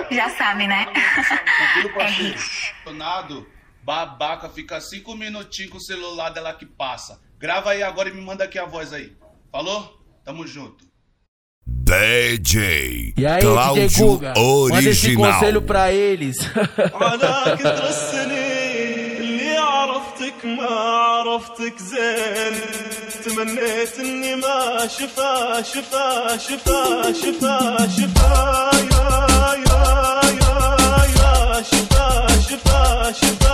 Já sabe, né? Tranquilo, parceiro? Babaca, fica 5 minutinhos com o celular dela que passa. Grava aí agora e me manda aqui a voz aí. Falou? Tamo junto. DJ E aí, Cláudio DJ Guga, manda esse Original. conselho pra eles. على كثر السنين اللي عرفتك ما عرفتك زين تمنيت اني ما شفا يا شفا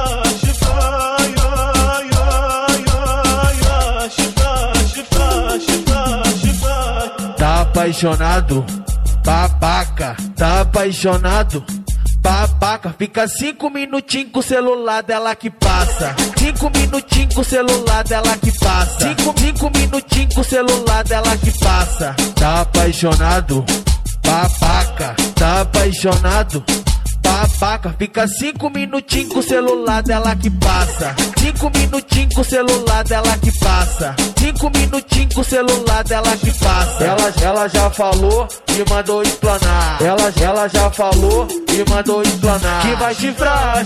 Tá apaixonado, babaca, tá apaixonado, babaca. Fica 5 minutinhos com o celular dela que passa. 5 minutinhos com o celular dela que passa. 5 minutinhos com o celular dela que passa. Tá apaixonado, babaca, tá apaixonado, babaca. Fica 5 minutinhos com o celular dela que passa. 5 minutinhos com o celular dela que passa. 5 minutinhos com o celular dela que passa. Ela já falou e mandou explanar. Ela já falou e mandou explanar. Que vai chifrar,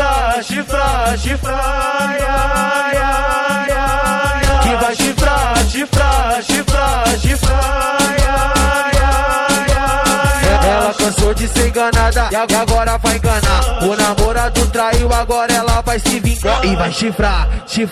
ai, ai, ai. Que vai chifrar, ai, ai, ai. Ela cansou de ser enganada e agora vai enganar. O namorado traiu, agora ela vai se vingar. E vai chifrar.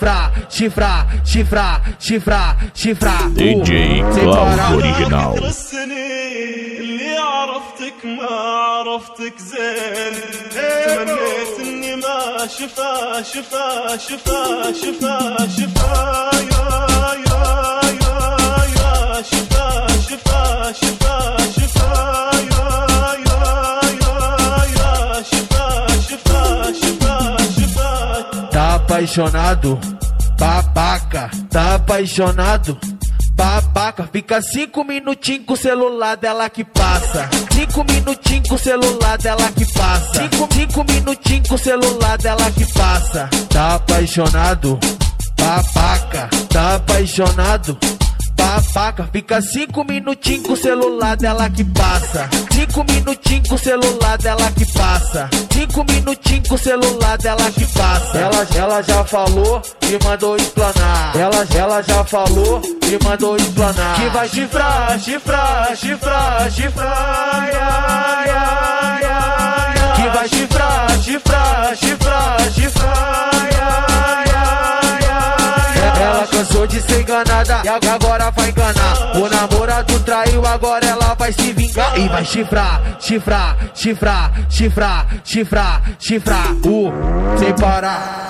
DJ Cláudio Original. كثر السنين اللي عرفتك ما عرفتك زين تمنيت اني ما شفا يا شفا Tá apaixonado, babaca, tá apaixonado, babaca. Fica 5 minutinhos com o celular dela que passa. 5 minutinhos com o celular dela que passa. 5 minutinhos com o celular dela que passa. Tá apaixonado, babaca, tá apaixonado, babaca. Fica 5 minutinhos com o celular dela que passa. 5 minutinhos com o celular dela que passa. 5 minutinhos com o celular dela que passa. Ela já falou e mandou explanar. Ela já falou e mandou explanar. Que vai chifrar, ai, ai, ai. Que vai chifrar, ai, ai, ai. Ela cansou de ser enganada e agora vai enganar. O namorado traiu, agora ela vai se vingar. E vai chifrar, sem parar.